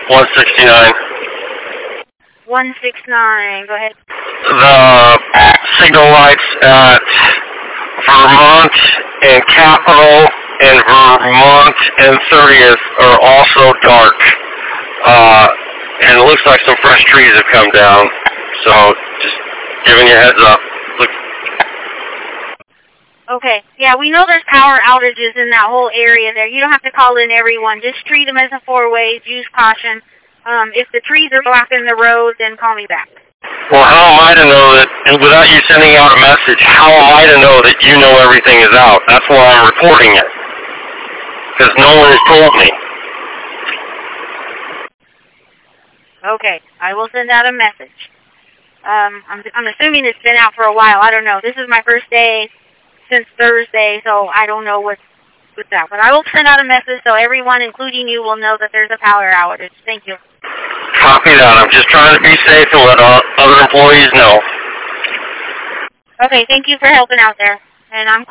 169. 169, go ahead. The signal lights at Vermont and Capitol and Vermont and 30th are also dark. And it looks like some fresh trees have come down. So just giving you a heads up. Look. Okay, yeah, we know there's power outages in that whole area there. You don't have to call in everyone. Just treat them as a four-way. Use caution. If the trees are blocking the road, then call me back. Well, how am I to know that, and without you sending out a message, how am I to know that you know everything is out? That's why I'm reporting it. Because no one has told me. Okay, I will send out a message. I'm assuming it's been out for a while. I don't know. This is my first day since Thursday, so I don't know what's with that. But I will send out a message so everyone, including you, will know that there's a power outage. Thank you. Copy that. I'm just trying to be safe and let other employees know. Okay, thank you for helping out there. And I'm